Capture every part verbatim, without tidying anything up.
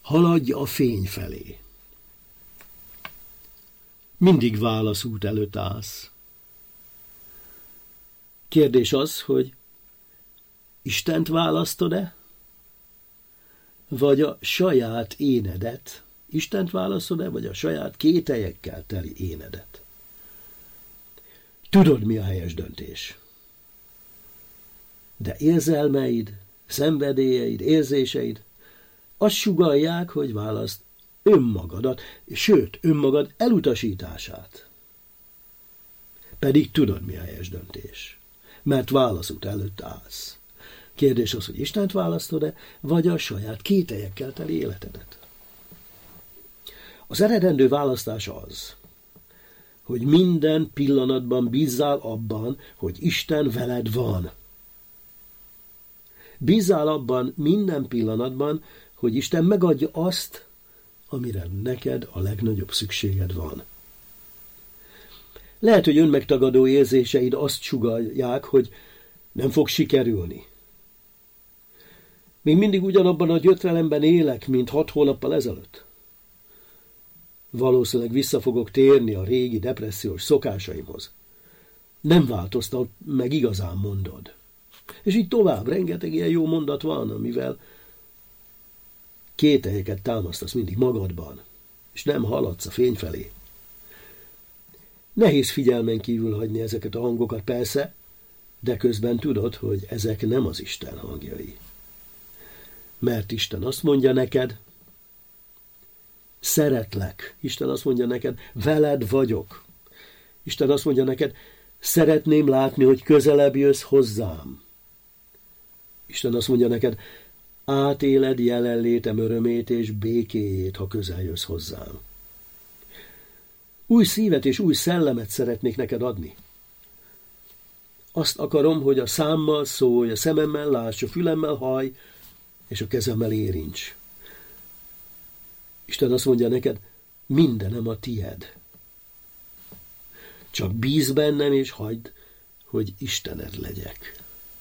Haladj a fény felé. Mindig válaszút előtt állsz. Kérdés az, hogy Istent választod-e, vagy a saját énedet? Istent választod-e, vagy a saját kételyekkel teli énedet? Tudod, mi a helyes döntés. De érzelmeid, szenvedélyeid, érzéseid azt sugallják, hogy választ önmagadat, sőt, önmagad elutasítását. Pedig tudod, mi a helyes döntés, mert válaszút előtt állsz. Kérdés az, hogy Istent választod-e, vagy a saját kételyekkel teli életedet. Az eredendő választás az, hogy minden pillanatban bízzál abban, hogy Isten veled van. Bízzál abban minden pillanatban, hogy Isten megadja azt, amire neked a legnagyobb szükséged van. Lehet, hogy önmegtagadó érzéseid azt sugallják, hogy nem fog sikerülni. Még mindig ugyanabban a gyötrelemben élek, mint hat hónappal ezelőtt. Valószínűleg vissza fogok térni a régi depressziós szokásaimhoz. Nem változtat meg igazán, mondod. És így tovább, rengeteg ilyen jó mondat van, amivel kételyeket támasztasz mindig magadban, és nem haladsz a fény felé. Nehéz figyelmen kívül hagyni ezeket a hangokat, persze, de közben tudod, hogy ezek nem az Isten hangjai. Mert Isten azt mondja neked, szeretlek. Isten azt mondja neked, veled vagyok. Isten azt mondja neked, szeretném látni, hogy közelebb jössz hozzám. Isten azt mondja neked, átéled jelenlétem örömét és békéjét, ha közel jössz hozzám. Új szívet és új szellemet szeretnék neked adni. Azt akarom, hogy a számmal szólj, a szememmel láss, a fülemmel hallj, és a kezemmel érints. Isten azt mondja neked, mindenem a tied. Csak bízz bennem, és hagyd, hogy Istened legyek.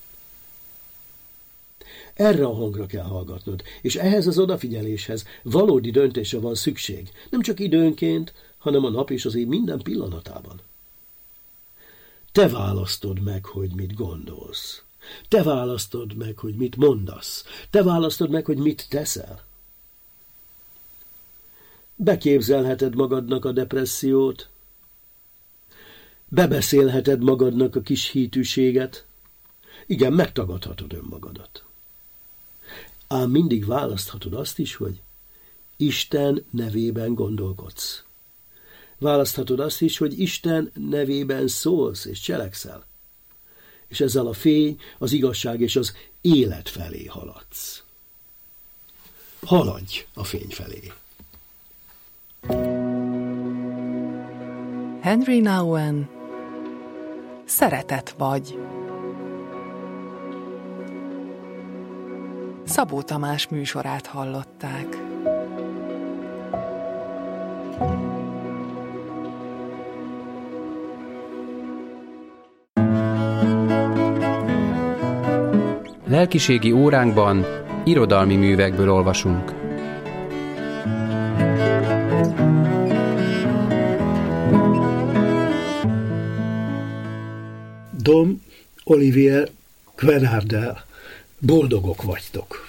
Erre a hangra kell hallgatnod, és ehhez az odafigyeléshez valódi döntésre van szükség. Nem csak időnként, hanem a nap és az év minden pillanatában. Te választod meg, hogy mit gondolsz. Te választod meg, hogy mit mondasz. Te választod meg, hogy mit teszel. Beképzelheted magadnak a depressziót, bebeszélheted magadnak a kis hítűséget, igen, megtagadhatod önmagadat. Ám mindig választhatod azt is, hogy Isten nevében gondolkodsz. Választhatod azt is, hogy Isten nevében szólsz és cselekszel. És ezzel a fény, az igazság és az élet felé haladsz. Haladj a fény felé. Henry Nouwen, Szeretet vagy. Szabó Tamás műsorát hallották. Lelkiségi óránkban irodalmi művekből olvasunk. Dom Olivier Quenardel, boldogok vagytok.